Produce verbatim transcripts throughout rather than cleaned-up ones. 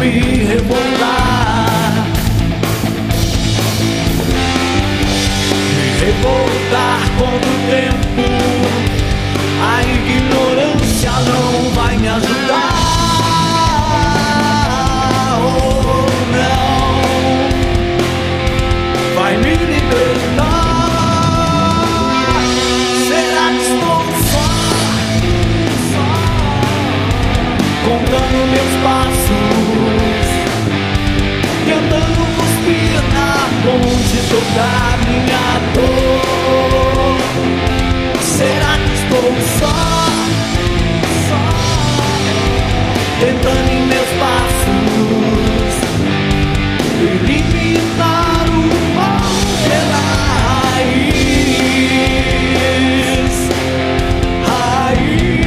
me revoltar, me revoltar contra o tempo. A ignorância não vai me ajudar. Oh, não, vai me libertar. Será que estou só, só contando meus passos, tentando cuspir na ponte toda minha dor? Será que estou só, só tentando em meus passos eliminar o mal pela raiz, raiz.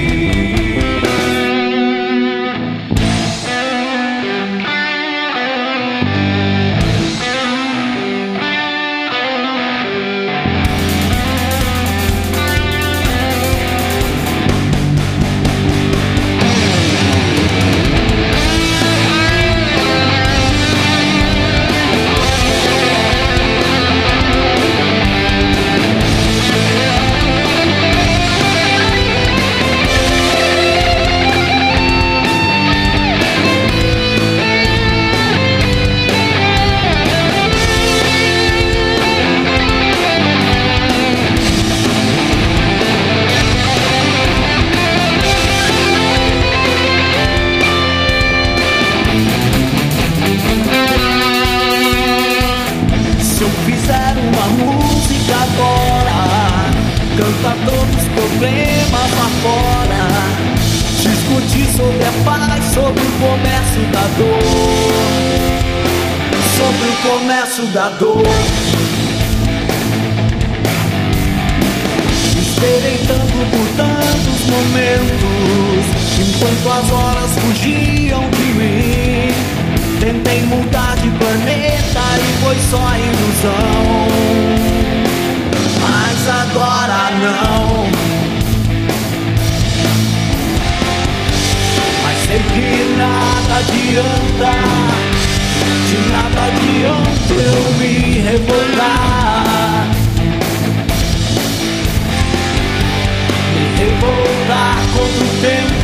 Cantar todos os problemas lá fora, discutir sobre a paz, sobre o comércio da dor, sobre o comércio da dor. Esperei tanto por tantos momentos, enquanto as horas fugiam de mim. Tentei mudar de planeta e foi só ilusão, mas agora não. Mas sei que nada adianta, de nada adianta eu me revoltar, me revoltar contra o tempo.